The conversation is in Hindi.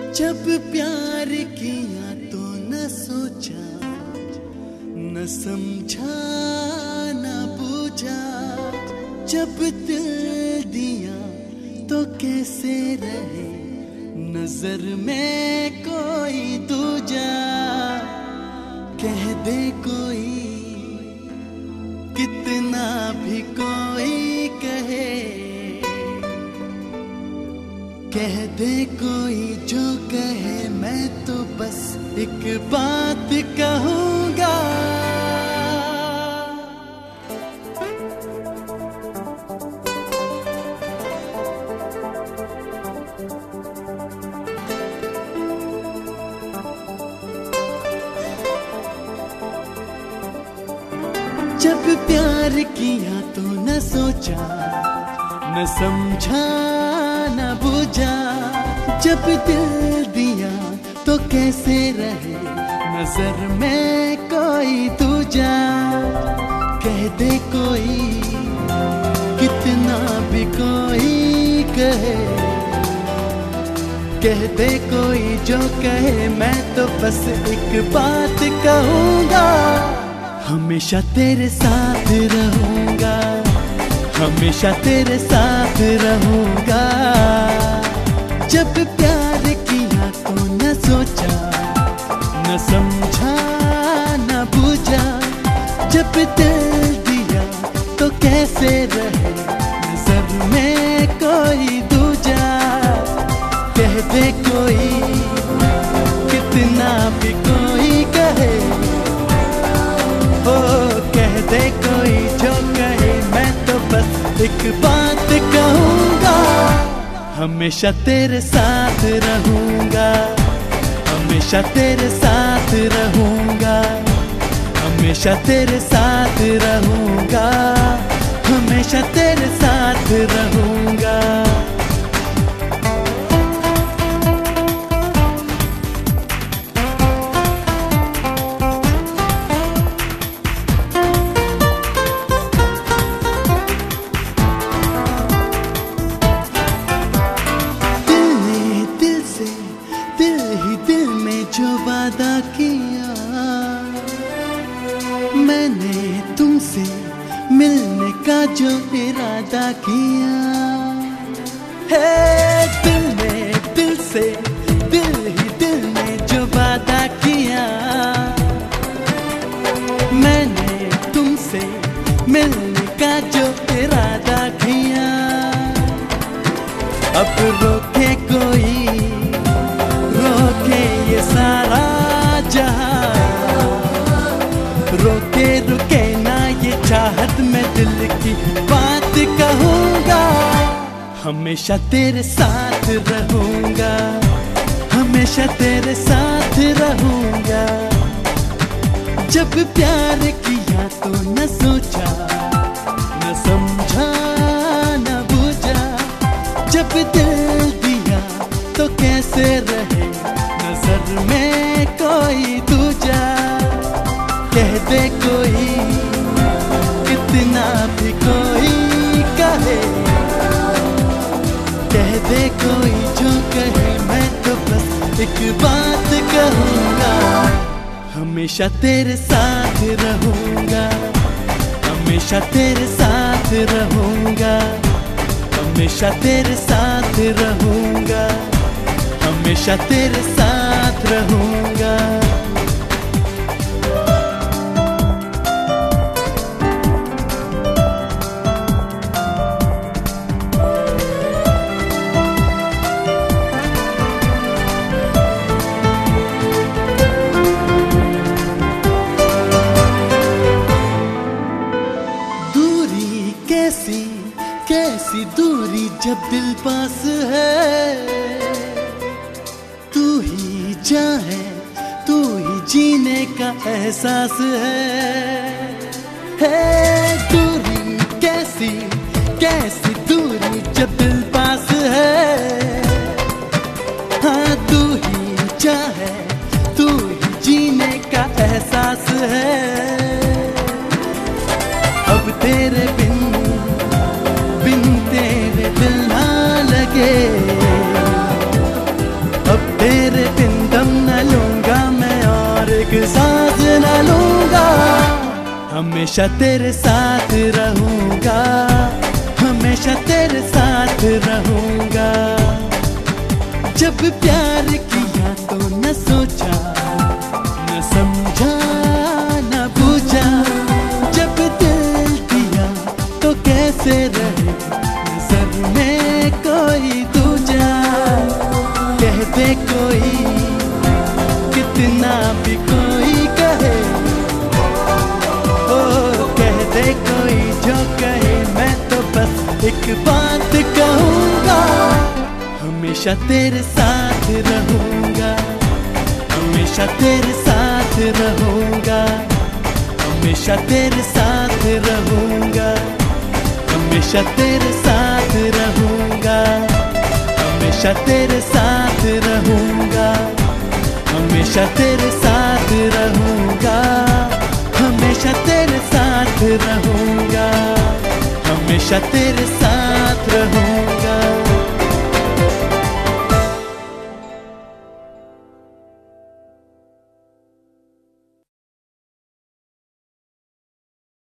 जब प्यार किया तो न सोचा, न समझा, न बूझा। जब दिल दिया तो कैसे रहे नजर में कोई दूजा। कह दे कोई, कितना भी कोई कहे, कह दे कोई जो कहे, मैं तो बस एक बात कहूंगा। जब प्यार किया तो न सोचा, न समझा, न बूझा। जब दिल दिया तो कैसे रहे नजर में कोई दूजा। कह दे कोई, कितना भी कोई कहे, कह दे कोई जो कहे, मैं तो बस एक बात कहूंगा। हमेशा तेरे साथ रहूंगा, हमेशा तेरे साथ रहूंगा। जब प्यार किया तो न सोचा, न समझा, न बूझा। जब दिल दिया तो कैसे रहे नजर में कोई दूजा। कह दे कोई, कितना भी कोई कहे, कह दे कोई जो कहे, मैं तो बस एक बात कहूंगा। हमेशा तेरे साथ रहूंगा, हमेशा तेरे साथ रहूंगा, हमेशा तेरे साथ रहूंगा, हमेशा तेरे साथ रहूंगा। जो वादा किया मैंने तुमसे, मिलने का जो इरादा किया है। दिल ने दिल से, दिल ही दिल ने जो वादा किया, मैंने तुमसे मिलने का जो इरादा किया। अब रोके कोई, रोके ये सारा जहां, रोके रुके ना ये चाहत, मैं दिल की बात कहूंगा। हमेशा तेरे साथ रहूंगा, हमेशा तेरे साथ रहूंगा। जब प्यार किया तो न सोचा, न समझा, न बूझा। जब दिल दिया तो कैसे रहे नजर में कोई दूजा। कह दे कोई, कितना भी कोई कहे, कह दे कोई जो कहे, मैं तो बस एक बात कहूंगा। हमेशा तेरे साथ रहूंगा, हमेशा तेरे साथ रहूंगा, हमेशा तेरे साथ रहूंगा, हमेशा तेरे साथ रहूंगा। दूरी कैसी, कैसी दूरी जब दिल पास है। तू ही जान है, तू ही जीने का एहसास है। दूरी कैसी, कैसी दूरी जब दिल पास है। हाँ तू ही जान है, तू ही जीने का एहसास है। अब तेरे बिन, बिन तेरे दिल ना लगे, अब तेरे हमेशा तेरे साथ रहूंगा, हमेशा तेरे साथ रहूंगा। जब प्यार किया तो न सोचा, न समझा, न बूझा। जब दिल दिया तो कैसे रहे नजर में कोई दूजा। कह दे कोई, कितना भी कोई कहे, कह दे कोई जो कहे, मैं तो बस एक बात कहूँगा। हमेशा तेरे साथ रहूँगा, हमेशा तेरे साथ रहूँगा, हमेशा तेरे साथ रहूँगा, हमेशा तेरे साथ रहूँगा, हमेशा तेरे साथ रहूँगा, हमेशा तेरे साथ रहूँगा, हमेशा तेरे साथ रहूंगा, हमेशा तेरे साथ रहूंगा।